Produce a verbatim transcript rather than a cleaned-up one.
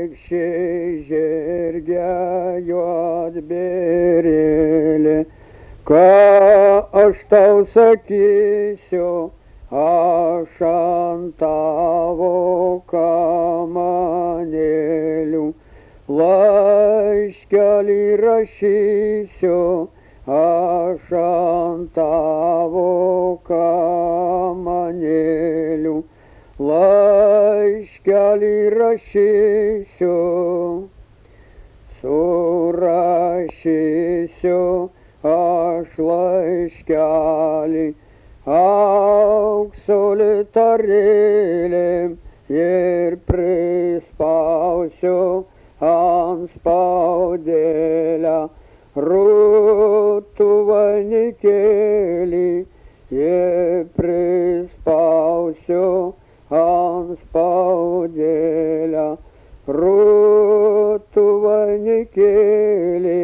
kunigaikščiai žergia juodbėrėlė, ką aš tau sakysiu, aš ant tavo kamanėlių laiškelį rašysiu, aš ant tavo kamanėlių laiškelį rašysiu, surašysiu aš laiškelį aukso litarėlėm ir prispausiu ant spaudėlę rūtų vainikėlį ir prispausiu ant spaudėlę rūtų vainikėlį.